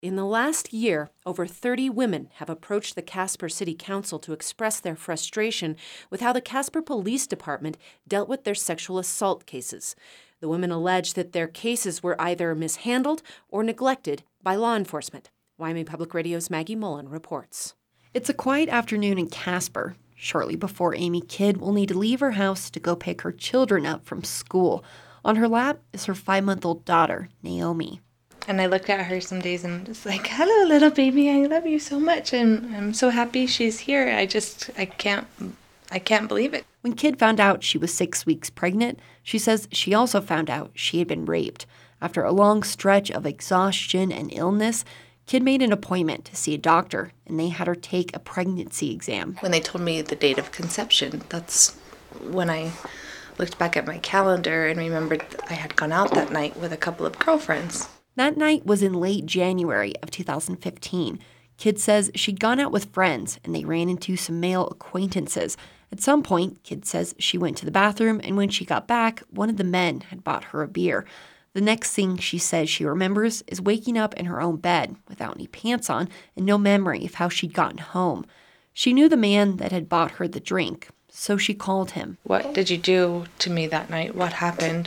In the last year, over 30 women have approached the Casper City Council to express their frustration with how the Casper Police Department dealt with their sexual assault cases. The women allege that their cases were either mishandled or neglected by law enforcement. Wyoming Public Radio's Maggie Mullen reports. It's a quiet afternoon in Casper, shortly before Amy Kidd will need to leave her house to go pick her children up from school. On her lap is her 5-month-old daughter, Naomi. And I look at her some days and just like, hello, little baby, I love you so much, and I'm so happy she's here. I can't believe it. When Kidd found out she was 6 weeks pregnant, she says she also found out she had been raped. After a long stretch of exhaustion and illness, Kidd made an appointment to see a doctor, and they had her take a pregnancy exam. When they told me the date of conception, that's when I looked back at my calendar and remembered I had gone out that night with a couple of girlfriends. That night was in late January of 2015. Kidd says she'd gone out with friends, and they ran into some male acquaintances. At some point, Kidd says she went to the bathroom, and when she got back, one of the men had bought her a beer. The next thing she says she remembers is waking up in her own bed without any pants on and no memory of how she'd gotten home. She knew the man that had bought her the drink, so she called him. What did you do to me that night? What happened?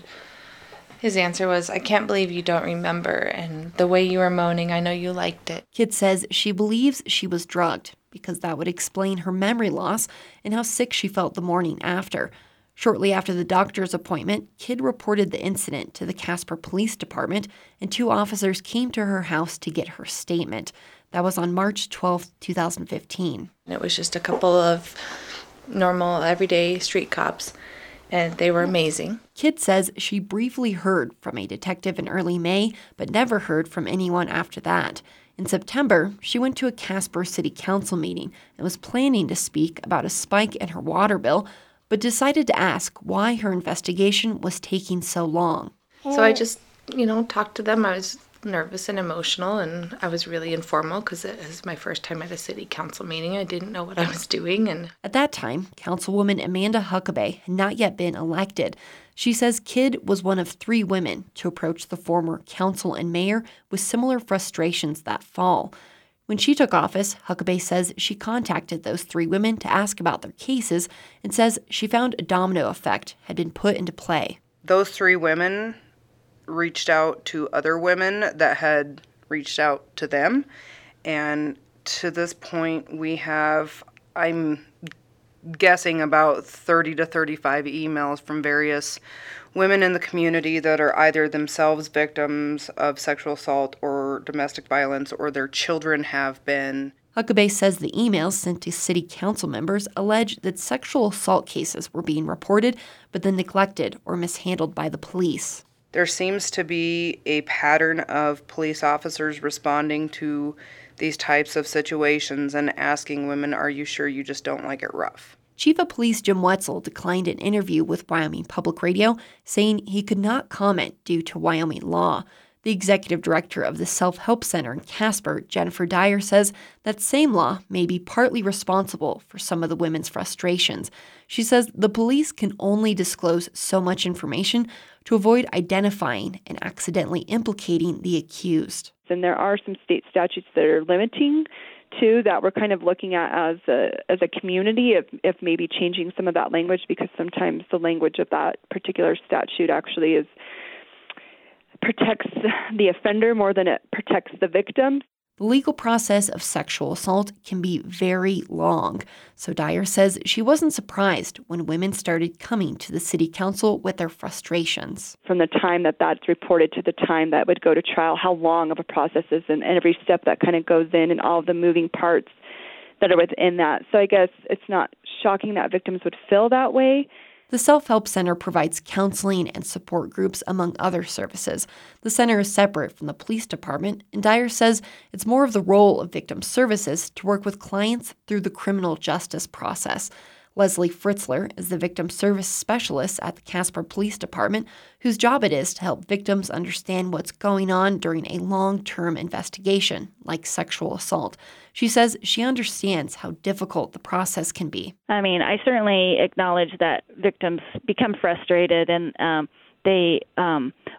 His answer was, I can't believe you don't remember, and the way you were moaning, I know you liked it. Kidd says she believes she was drugged because that would explain her memory loss and how sick she felt the morning after. Shortly after the doctor's appointment, Kidd reported the incident to the Casper Police Department, and 2 officers came to her house to get her statement. That was on March 12, 2015. It was just a couple of normal, everyday street cops, and they were amazing. Kidd says she briefly heard from a detective in early May, but never heard from anyone after that. In September, she went to a Casper City Council meeting and was planning to speak about a spike in her water bill, but decided to ask why her investigation was taking so long. So I just, talked to them. I was nervous and emotional, and I was really informal because it was my first time at a city council meeting. I didn't know what I was doing. And at that time, Councilwoman Amanda Huckabee had not yet been elected. She says Kidd was one of 3 women to approach the former council and mayor with similar frustrations that fall. When she took office, Huckabee says she contacted those 3 women to ask about their cases and says she found a domino effect had been put into play. Those 3 women reached out to other women that had reached out to them. And to this point, we have, I'm guessing, about 30 to 35 emails from various women in the community that are either themselves victims of sexual assault or domestic violence, or their children have been. Huckabee says the emails sent to city council members allege that sexual assault cases were being reported, but then neglected or mishandled by the police. There seems to be a pattern of police officers responding to these types of situations and asking women, are you sure you just don't like it rough? Chief of Police Jim Wetzel declined an interview with Wyoming Public Radio, saying he could not comment due to Wyoming law. The executive director of the Self-Help Center in Casper, Jennifer Dyer, says that same law may be partly responsible for some of the women's frustrations. She says the police can only disclose so much information to avoid identifying and accidentally implicating the accused. And there are some state statutes that are limiting, too, that we're kind of looking at as a community, if maybe changing some of that language, because sometimes the language of that particular statute actually protects the offender more than it protects the victim. The legal process of sexual assault can be very long, so Dyer says she wasn't surprised when women started coming to the city council with their frustrations. From the time that that's reported to the time that would go to trial, how long of a process is, and every step that kind of goes in and all of the moving parts that are within that. So I guess it's not shocking that victims would feel that way. The Self-Help Center provides counseling and support groups, among other services. The center is separate from the police department, and Dyer says it's more of the role of victim services to work with clients through the criminal justice process. Leslie Fritzler is the victim service specialist at the Casper Police Department, whose job it is to help victims understand what's going on during a long-term investigation, like sexual assault. She says she understands how difficult the process can be. I mean, I certainly acknowledge that victims become frustrated and they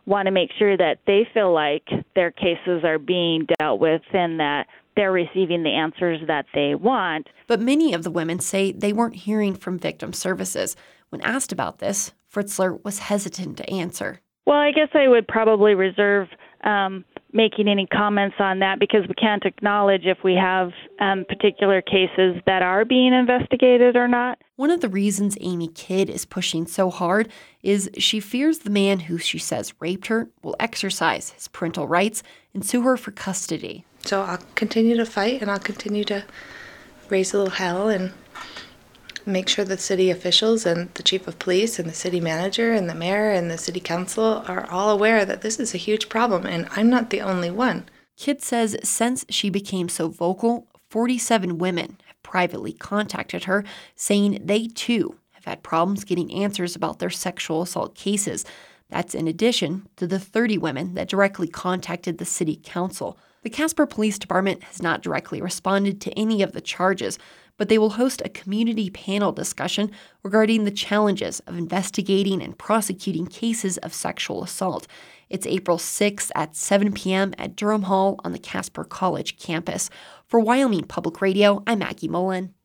want to make sure that they feel like their cases are being dealt with and that they're receiving the answers that they want. But many of the women say they weren't hearing from victim services. When asked about this, Fritzler was hesitant to answer. Well, I guess I would probably reserve making any comments on that because we can't acknowledge if we have particular cases that are being investigated or not. One of the reasons Amy Kidd is pushing so hard is she fears the man who she says raped her will exercise his parental rights and sue her for custody. So I'll continue to fight, and I'll continue to raise a little hell and make sure the city officials and the chief of police and the city manager and the mayor and the city council are all aware that this is a huge problem, and I'm not the only one. Kidd says since she became so vocal, 47 women have privately contacted her, saying they too have had problems getting answers about their sexual assault cases. That's in addition to the 30 women that directly contacted the city council. The Casper Police Department has not directly responded to any of the charges, but they will host a community panel discussion regarding the challenges of investigating and prosecuting cases of sexual assault. It's April 6th at 7 p.m. at Durham Hall on the Casper College campus. For Wyoming Public Radio, I'm Maggie Mullen.